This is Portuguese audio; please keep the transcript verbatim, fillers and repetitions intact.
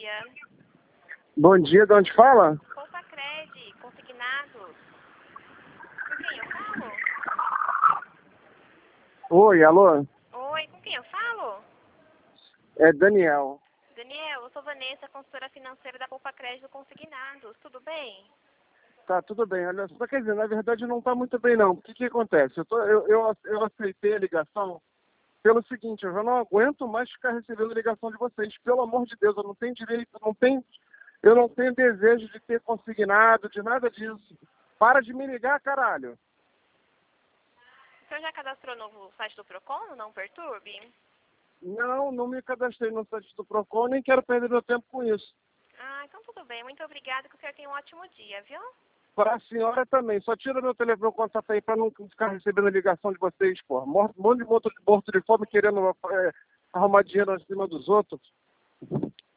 dia. Bom dia, de onde fala? Poupa Cred, consignados. Com quem eu falo? Oi, alô? Oi, com quem eu falo? É Daniel. Daniel, eu sou Vanessa, consultora financeira da Poupa Crédito Consignados. Tudo bem? Tá, tudo bem. Olha só, quer dizer, na verdade não tá muito bem não. O que que acontece? Eu, tô, eu, eu, eu aceitei a ligação pelo seguinte, eu já não aguento mais ficar recebendo ligação de vocês. Pelo amor de Deus, eu não tenho direito, eu não tenho, eu não tenho desejo de ter consignado, de nada disso. Para de me ligar, caralho. O senhor já cadastrou no site do Procon, no Não Perturbe? Não, não me cadastrei no site do Procon, nem quero perder meu tempo com isso. Ah, então tudo bem. Muito obrigada, que o senhor tenha um ótimo dia, viu? Para a senhora também. Só tira meu telefone contato aí para não ficar recebendo ligação de vocês, pô. Um monte de morto, morto de fome querendo é, arrumar dinheiro acima dos outros.